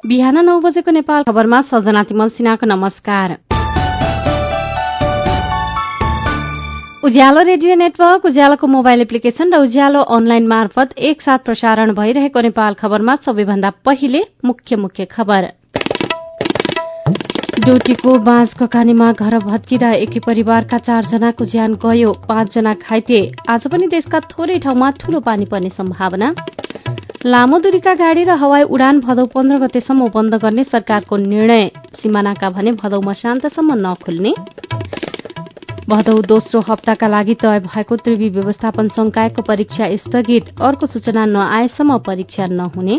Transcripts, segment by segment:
बिहान 9 बजेको नेपाल खबरमा सजना तिमल सिन्हाको नमस्कार। उज्यालो रेडियो नेटवर्क, उज्यालोको मोबाइल एप्लिकेशन र उज्यालो अनलाइन मार्फत एकसाथ प्रसारण भइरहेको नेपाल खबरमा सबैभन्दा पहिले मुख्य खबर। डोटीको बाँझ ककानीमा घर भत्किँदा एकै परिवारका 4 जनाको ज्यान गयो, 5 जना घाइते। आज पनि देशका थोरै ठाउँमा ठूलो पानी पर्ने सम्भावना। लामो दूरीका गाड़ी र हवाई उडान भदौ 15 गतेसम्म बन्द गर्ने सरकारको निर्णय। सीमानाका भने भदौ मसान्तसम्म नखुल्ने। भदौ दोस्रो हप्ताका लागि तय भएको त्रिवी व्यवस्थापन संकायको परीक्षा स्थगित, अर्को सूचना नआएसम्म परीक्षा नहुने।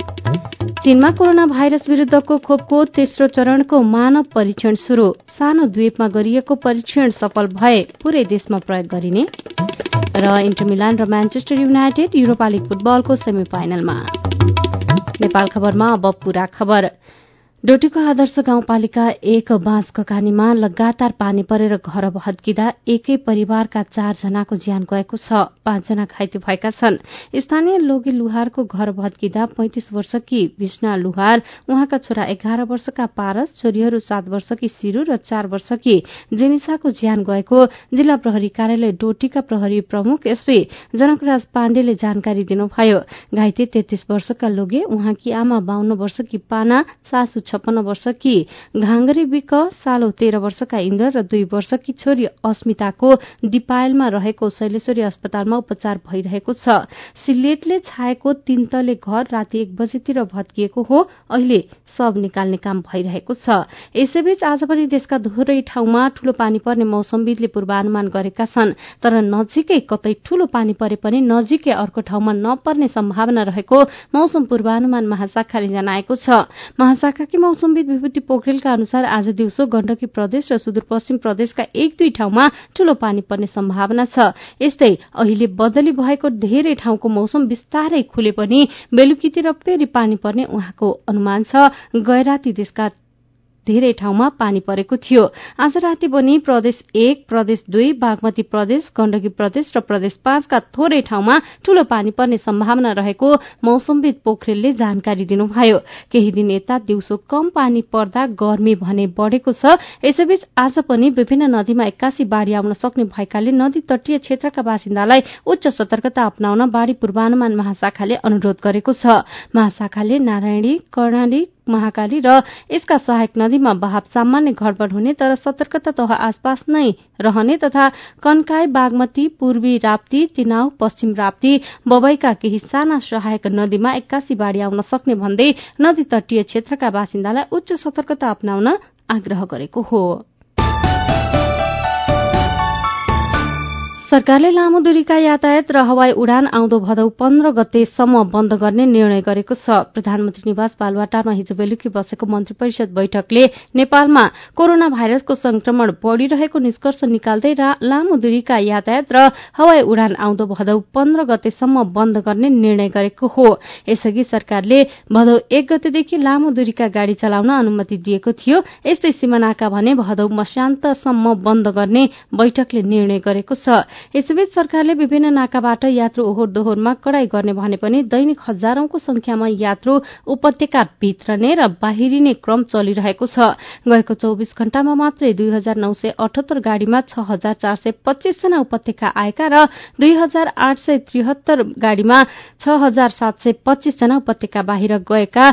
चीनमा कोरोना भाइरस विरूद्धको खोपको तेस्रो चरणको मानव परीक्षण शुरू, सानो द्वीपमा गरिएको परीक्षण सफल भए पूरै देशमा प्रयोग गरिने। र इन्टर मिलान र म्यान्चेस्टर युनाइटेड युरोपा लीग फुटबलको सेमी फाइनलमा। नेपाल खबरमा अब पूरा खबर। डोटीको आदर्श गाउँपालिका 1 बाँझ ककानीमा लगातार पानी परेर घर भत्किँदा एकै परिवारका 4 जनाको ज्यान गएको छ, 5 जना घाइते भएका छन्। स्थानीय लोगे लुहारको घर भत्किँदा 35 वर्षकी विष्णा लुहार, उहाँका छोरा 11 वर्षका पारस, छोरीहरू 7 वर्षकी सिरू र 4 वर्षकी जेनिसाको ज्यान गएको जिल्ला प्रहरी कार्यालय डोटीका प्रहरी प्रमुख एसपी जनकराज पाण्डेले जानकारी दिनुभयो। घाइते 33 वर्षका लोगे, उहाँकी आमा 52 वर्षकी पाना, सासू 56 वर्षकी घाङ्गरे विक, सालो 13 वर्षका इन्द्र र 2 वर्षकी छोरी अस्मिताको दिपायलमा रहेको शैलेश्वरी अस्पतालमा उपचार भइरहेको छ। सिलेटले छाएको 3 तले घर राति 1 बजेतिर भत्किएको हो, अहिले सब निकाल्ने काम भइरहेको छ। यसैबीच आज पनि देशका थोरै ठाउँमा ठूलो पानी पर्ने मौसमविदले पूर्वानुमान गरेका छन्, तर नजिकै कतै ठूलो पानी परे पनि नजिकै अर्को ठाउँमा नपर्ने सम्भावना रहेको मौसम पूर्वानुमान महाशाखाले जनाएको छ। महाशाखाकी मौसमविद विभूति पोखरेलका अनुसार आज दिउँसो गण्डकी प्रदेश र सुदूरपश्चिम प्रदेशका 1-2 ठाउँमा ठूलो पानी पर्ने सम्भावना छ। यस्तै अहिले बदली भएको धेरै ठाउँको मौसम बिस्तारै खुले पनि बेलुकीतिर फेरि पानी पर्ने उहाँको अनुमान छ। गैराती देशका धेरै ठाउँमा पानी परेको थियो। आज राति पनि प्रदेश 1, प्रदेश 2, बागमती प्रदेश, गण्डकी प्रदेश र प्रदेश 5 का थोरै ठाउँमा ठूलो पानी पर्ने सम्भावना रहेको मौसमविद पोखरेलले जानकारी दिनुभयो। केही दिन यता दिउँसो कम पानी पर्दा गर्मी भने बढ़ेको छ। यसैबीच आज पनि विभिन्न नदीमा 81 बाढ़ी आउन सक्ने भएकाले नदी तटीय क्षेत्रका बासिन्दालाई उच्च सतर्कता अपनाउन बाढ़ी पूर्वानुमान महाशाखाले अनुरोध गरेको छ। महाशाखाले नारायणी, कर्णाली, महाकाली र यसका सहायक नदीमा बहाव सामान्य घटबढ हुने तर सतर्कता तह आसपास नै रहने तथा कन्काई, बागमती, पूर्वी राप्ती, तिनाउ, पश्चिम राप्ती, बबईका केही साना सहायक नदीमा 81 बाढ़ी आउन सक्ने भन्दै नदी तटीय क्षेत्रका बासिन्दालाई उच्च सतर्कता अपनाउन आग्रह गरेको हो। सरकारले लामो दूरीका यातायात र हवाई उडान आउँदो भदौ 15 गतेसम्म बन्द गर्ने निर्णय गरेको छ। प्रधानमन्त्री निवास बालुवाटारमा हिजो बेलुकी बसेको मन्त्री परिषद बैठकले नेपालमा कोरोना भाइरसको संक्रमण बढ़िरहेको निष्कर्ष निकाल्दै लामो दूरीका यातायात र हवाई उडान आउँदो भदौ 15 गतेसम्म बन्द गर्ने निर्णय गरेको हो। यसअघि सरकारले भदौ 1 गतेदेखि लामो दूरीका गाड़ी चलाउन अनुमति दिएको थियो। यस्तै सीमानाका भने भदौ मसान्तसम्म बन्द गर्ने बैठकले निर्णय गरेको छ। यसैबीच सरकारले विभिन्न नाकाबाट यात्रु ओहोर दोहोरमा कडाई गर्ने भने पनि दैनिक हजारौंको संख्यामा यात्रु उपत्यका भित्रने र बाहिरिने क्रम चलिरहेको छ। गएको 24 घण्टामा मात्रै 2978 गाड़ीमा 6425 जना उपत्यका आएका र 2873 गाड़ीमा 6725 जना उपत्यका बाहिर गएका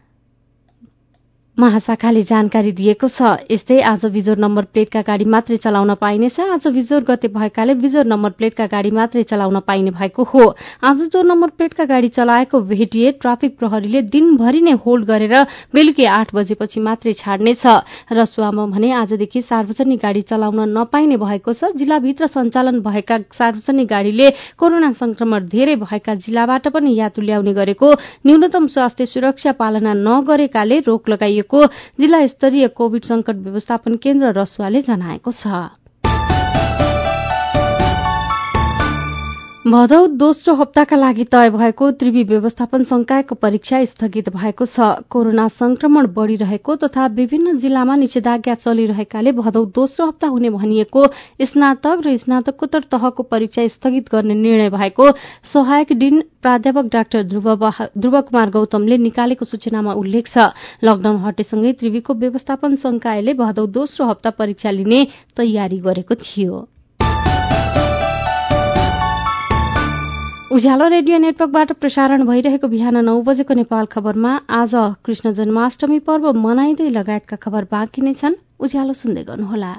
महाशाखाले जानकारी दिएको छ। यस्तै आज बिजोर नम्बर प्लेटका गाड़ी मात्रै चलाउन पाइनेछ। आज बिजोर गते भएकाले बिजोर नम्बर प्लेटका गाड़ी मात्रै चलाउन पाइने भएको हो। आज जो नम्बर प्लेटका गाड़ी चलाएको भेटिए ट्राफिक प्रहरीले दिनभरि नै होल्ड गरेर बेलुकी 8 बजेपछि मात्रै छाड्नेछ। रसुवामा भने आजदेखि सार्वजनिक गाड़ी चलाउन नपाइने भएको छ। जिल्लाभित्र सञ्चालन भएका सार्वजनिक गाड़ीले कोरोना संक्रमण धेरै भएका जिल्लाबाट पनि यात्रु ल्याउने गरेको न्यूनतम स्वास्थ्य सुरक्षा पालना नगरेकाले रोक लगाइएको जिल्ला स्तरीय कोविड संकट व्यवस्थापन केन्द्र रसुवाले जनाएको छ। भदौ दोस्रो हप्ताका लागि तय भएको त्रिवी व्यवस्थापन संकायको परीक्षा स्थगित भएको छ। कोरोना संक्रमण बढ़िरहेको तथा विभिन्न जिल्लामा निषेधाज्ञा चलिरहेकाले भदौ दोस्रो हप्ता हुने भनिएको स्नातक र स्नातकोत्तर तहको परीक्षा स्थगित गर्ने निर्णय भएको सहायक डीन प्राध्यापक डाक्टर ध्रुव कुमार गौतमले निकालेको सूचनामा उल्लेख छ। लकडाउन हटेसँगै त्रिवीको व्यवस्थापन संकायले भदौ दोस्रो हप्ता परीक्षा लिने तयारी गरेको थियो। उज्यालो रेडियो नेटवर्कबाट प्रसारण भइरहेको बिहान 9 बजेको नेपाल खबरमा आज कृष्ण जन्माष्टमी पर्व मनाइँदै लगायतका खबर बाँकी नै छन्। उज्यालो सुन्दै गर्नुहोला।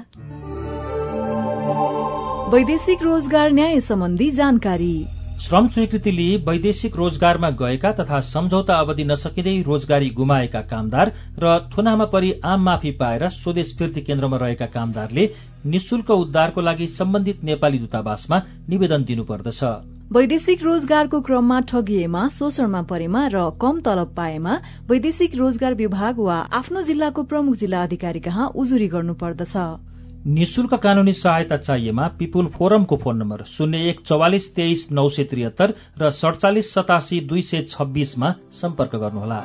वैदेशिक रोजगार न्याय सम्बन्धी जानकारी। श्रम स्वीकृति लिए वैदेशिक रोजगारमा गएका तथा सम्झौता अवधि नसकिँदै रोजगारी गुमाएका कामदार र थुनामा परि आम माफी पाएर स्वदेश फिर्ती केन्द्रमा रहेका कामदारले निशुल्क उद्धारको लागि सम्बन्धित नेपाली दूतावासमा निवेदन दिनुपर्दछ। वैदेशिक रोजगारको क्रममा ठगिएमा, शोषणमा परेमा र कम तलब पाएमा वैदेशिक रोजगार विभाग वा आफ्नो जिल्लाको प्रमुख जिल्ला अधिकारी कहाँ उजुरी गर्नुपर्दछ। निशुल्क कानूनी सहायता चाहिएमा पिपुल फोरमको फोन नम्बर 0144233973 र 4787 मा सम्पर्क गर्नुहोला।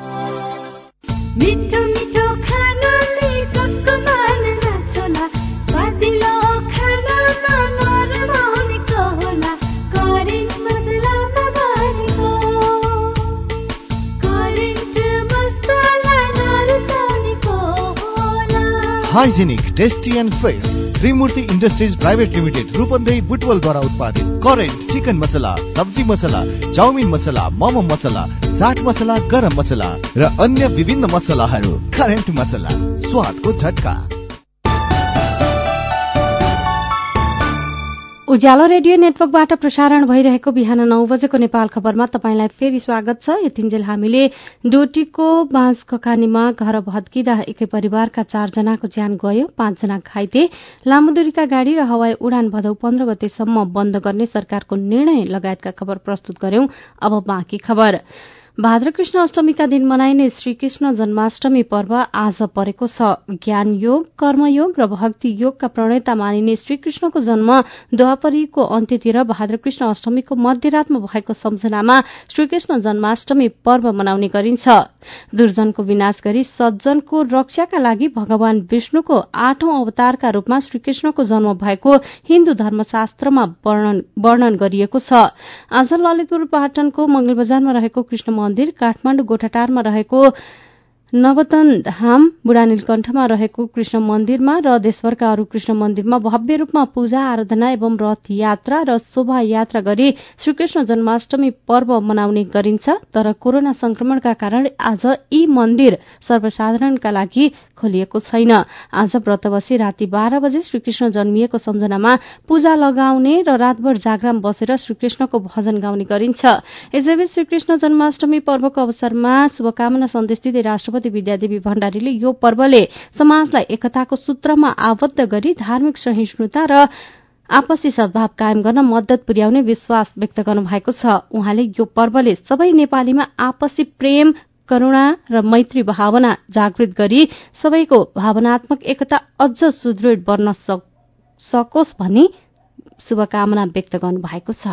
Hygienic, tasty and fresh Trimurti industries private limited Rupandehi बुटवलद्वारा उत्पादित करेन्ट चिकन मसला, सब्जी मसला, चाउमिन मसला, मोमो मसला, चाट मसला, गरम मसला र अन्य विभिन्न मसलाहरू। करेन्ट मसला, स्वादको झट्का। उज्यालो रेडियो नेटवर्कबाट प्रसारण भइरहेको बिहान 9 बजेको नेपाल खबरमा तपाईंलाई फेरि स्वागत छ। यतिन्जेल हामीले डोटीको बाँसककानीमा घर भत्किँदा एकै परिवारका 4 जनाको ज्यान गयो, 5 जना घाइते। लामो दूरीका गाड़ी र हवाई उडान भदौ 15 गतेसम्म बन्द गर्ने सरकारको निर्णय लगायतका खबर प्रस्तुत गर्यौं। अब बाँकी खबर। भाद्रकृष्ण अष्टमीका दिन मनाइने श्रीकृष्ण जन्माष्टमी पर्व आज परेको छ। ज्ञान योग, कर्मयोग र भक्ति योगका प्रणेता मानिने श्रीकृष्णको जन्म द्वापरीको अन्त्यतिर भाद्रकृष्ण अष्टमीको मध्यरातमा भएको सम्झनामा श्रीकृष्ण जन्माष्टमी पर्व मनाउने गरिन्छ। दुर्जनको विनाश गरी सज्जनको रक्षाका लागि भगवान विष्णुको 8औं अवतारका रूपमा श्रीकृष्णको जन्म भएको हिन्दू धर्मशास्त्रमा वर्णन गरिएको छ। आज ललितपुर पाटनको मंगलबजारमा रहेको कृष्ण मन्दिर, काठमाडौँ गोठाटारमा रहेको नवतन धाम, बुढानीलकण्ठमा रहेको कृष्ण मन्दिरमा र देशभरका अरू कृष्ण मन्दिरमा भव्य रूपमा पूजा आराधना एवं रथ यात्रा र शोभा यात्रा गरी श्रीकृष्ण जन्माष्टमी पर्व मनाउने गरिन्छ। तर कोरोना संक्रमणका कारण आज यी मन्दिर सर्वसाधारणका लागि खोलिएको छैन। आज व्रत बसी राति 12 बजे श्रीकृष्ण जन्मिएको सम्झनामा पूजा लगाउने र रातभर जागराम बसेर श्रीकृष्णको भजन गाउने गरिन्छ। यसैबीच श्रीकृष्ण जन्माष्टमी पर्वको अवसरमा शुभकामना सन्देश दिँदै राष्ट्रपति विद्यादेवी भण्डारीले यो पर्वले समाजलाई एकताको सूत्रमा आबद्ध गरी धार्मिक सहिष्णुता र आपसी सद्भाव कायम गर्न मद्दत पुर्याउने विश्वास व्यक्त गर्नु भएको छ। उहाँले यो पर्वले सबै नेपालीमा आपसी प्रेम, करुणा र मैत्री भावना जागृत गरी सबैको भावनात्मक एकता अझ सुदृढ बन्न सकोस् भनी शुभकामना व्यक्त गर्नु भएको छ।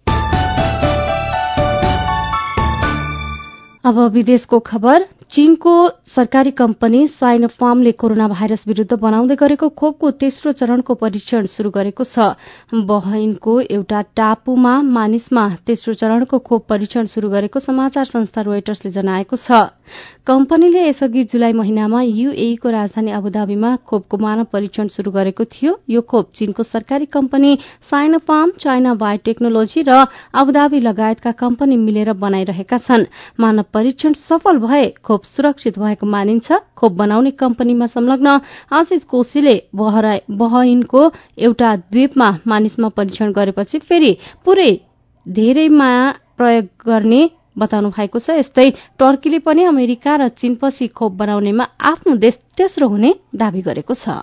अब विदेशको खबर। चीनको सरकारी कम्पनी साइनोफार्मले कोरोना भाइरस विरूद्ध बनाउँदै गरेको खोपको तेस्रो चरणको परीक्षण शुरू गरेको छ। बहरिनको एउटा टापुमा मानिसमा तेस्रो चरणको खोप परीक्षण शुरू गरेको समाचार संस्था रोयटर्सले जनाएको छ। कम्पनीले यसअघि जुलाई महिनामा यूएई को राजधानी अबुधाबीमा खोपको मानव परीक्षण शुरू गरेको थियो। यो खोप चीनको सरकारी कम्पनी साइनोफार्म, चाइना बायोटेक्नोलोजी र अबुधाबी लगायतका कम्पनी मिलेर बनाइरहेका छन्। मानव परीक्षण सफल भए खोप सुरक्षित भएको मानिन्छ। खोप बनाउने कम्पनीमा संलग्न आशिष कोशीले बहरिनको एउटा द्वीपमा मानिसमा परीक्षण गरेपछि फेरि पूरै धेरैमा प्रयोग गर्ने बताउनु भएको छ। यस्तै टर्कीले पनि अमेरिका र चीनपछि खोप बनाउनेमा आफ्नो देश तेस्रो हुने दावी गरेको छ।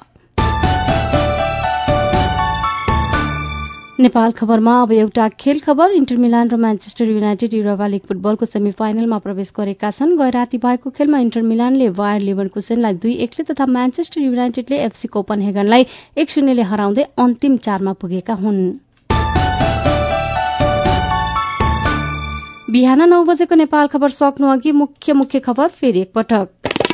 नेपाल खबरमा अब एउटा खेल खबर। इन्टर मिलान र म्यान्चेस्टर युनाइटेड युरोपा लीग फुटबलको सेमिफाइनलमा प्रवेश गरेका छन्। गए राति भएको खेलमा इन्टर मिलानले बायर लेभरकुसेनलाई 2-1 तथा म्यान्चेस्टर युनाइटेडले एफसी कोपनहेगनलाई 1-0 हराउँदै अन्तिम 4मा पुगेका हुन्। बिहान 9 बजेको नेपाल खबर सक्नु अघि मुख्य खबर फेरि एकपटक।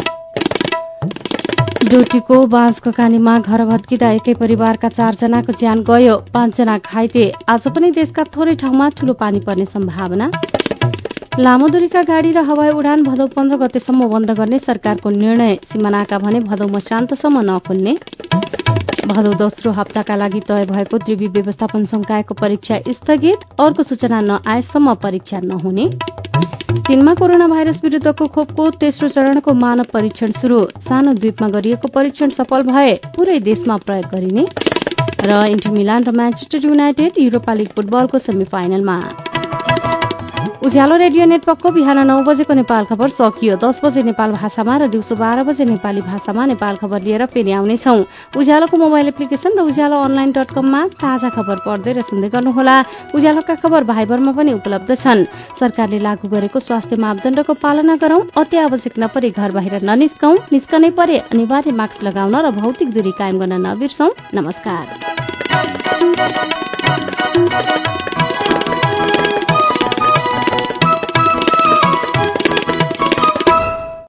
डोटीको बाँसको कानीमा घर भत्किँदा एकै परिवारका 4 जनाको ज्यान गयो, 5 जना घाइते। आज पनि देशका थोरै ठाउँमा ठूलो पानी पर्ने सम्भावना। लामो दूरीका गाड़ी र हवाई उडान भदौ 15 गतेसम्म बन्द गर्ने सरकारको निर्णय। सिमानाका भने भदौ मसान्तसम्म नखुल्ने। भदौ दोस्रो हप्ताका लागि तय भएको त्रिवी व्यवस्थापन संकायको परीक्षा स्थगित, अर्को सूचना नआएसम्म परीक्षा नहुने। चीनमा कोरोना भाइरस विरूद्धको खोपको तेस्रो चरणको मानव परीक्षण शुरू। सानो द्वीपमा गरिएको परीक्षण सफल भए पूरै देशमा प्रयोग गरिने। र इन्टर मिलान र म्यान्चेस्टर युनाइटेड युरोपा लीग फुटबलको सेमिफाइनलमा। उज्यालो रेडियो नेटवर्कको बिहान 9 बजेको नेपाल खबर सकियो। 10 बजे नेपाल भाषामा र दिउँसो 12 बजे नेपाली भाषामा नेपाल खबर लिएर फेरि आउनेछौं। उज्यालोको मोबाइल एप्लिकेशन र उज्यालो अनलाइन.com मा ताजा खबर पढ्दै र सुन्दै गर्नुहोला। उज्यालोका खबर भाइबरमा पनि उपलब्ध छन्। सरकारले लागू गरेको स्वास्थ्य मापदण्डको पालना गरौं, अति आवश्यक नपरे घर बाहिर ननिस्कौं, निस्कनै परे अनिवार्य मास्क लगाउन र भौतिक दूरी कायम गर्न नबिर्सौं। नमस्कार।